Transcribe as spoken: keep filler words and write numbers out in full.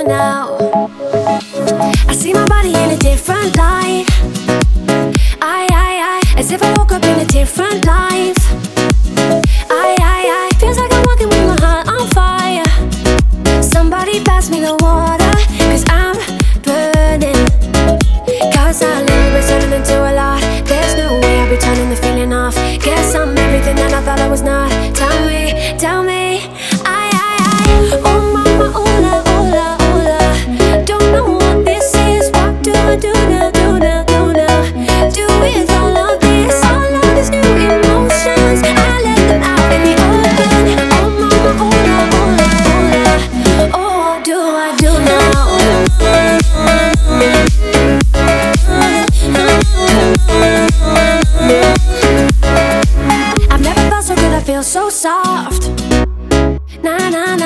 now. I see my body in a different light. I, I, I, as if I woke up in a different life. I, I, I, feels like I'm walking with my heart on fire. Somebody pass me the water, cause I'm burning. Cause a little bit turning into a lot. There's no way I'll be turning the feeling off. Guess I'm everything that I thought I was not. Tell me, tell me, I, I, I, oh mama, oh la, oh la, oh la. Don't know what this is, what do I do now, do now, do now? Do with all of this, all of these new emotions, I let them out in the open. Oh mama, oh la, oh la, oh la. Oh, what do I do now? I've never felt so good, I feel so soft. Na na na.